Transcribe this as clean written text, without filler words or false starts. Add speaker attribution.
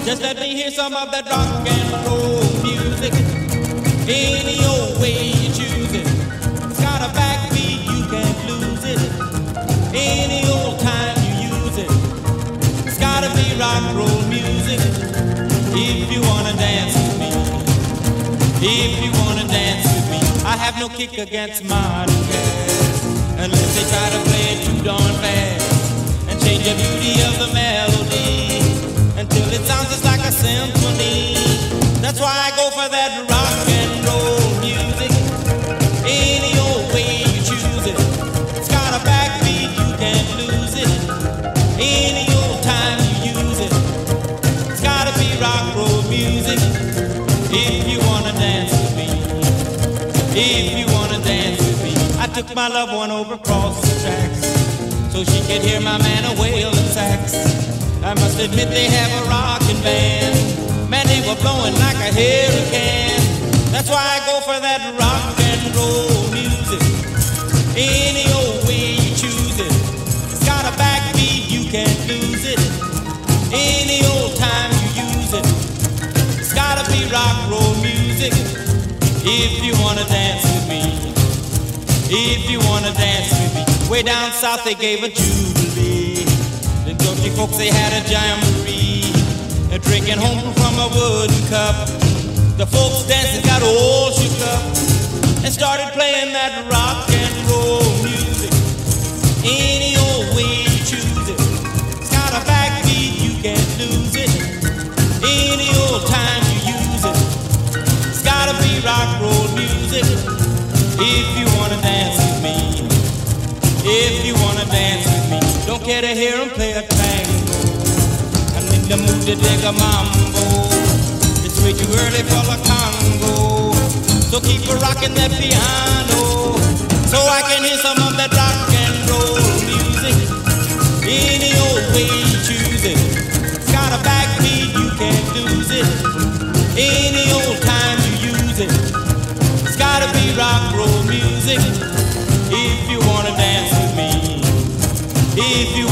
Speaker 1: Just let me hear some of that rock and roll music. Any old way you choose it. It's got a backbeat, you can't lose it. Any old time you use it. It's gotta be rock and roll music. If you wanna dance with me. If you wanna dance with me. I have no kick against modern jazz, unless they try to play it too darn fast and change the beauty of the melody until it sounds just like a symphony. That's why I go for that rock and roll music. Any old way you choose it. It's got a backbeat, you can't lose it. Any old time you use it. It's gotta be rock and roll music. If you wanna dance with me. If you wanna dance with me. I took my loved one over across the tracks so she could hear my man a wailing sax. I must admit they have a rockin' band. Man, they were blowing like a hurricane. That's why I go for that rock and roll music. Any old way you choose it. It's got a backbeat, you can't lose it. Any old time you use it. It's gotta be rock and roll music. If you wanna dance with me. If you wanna dance with me. Way down south they gave a jubilee. The country folks, they had a jamboree. They're drinking home from a wooden cup. The folks dancing got all shook up and started playing that rock and roll music. Any old way you choose it. It's got a backbeat, you can't lose it. Any old time you use it. It's gotta be rock and roll music. If you wanna dance with me. If you wanna dance with me. Don't care to hear 'em play a tango. I'm in the mood to dig a mambo. It's way too early for the Congo. So keep a rockin' that piano, so I can hear some of that rock and roll music. Any old way you choose it. It's got a backbeat, you can't lose it. Any old time you use it. It's gotta be rock and roll music. If you wanna dance with me. If you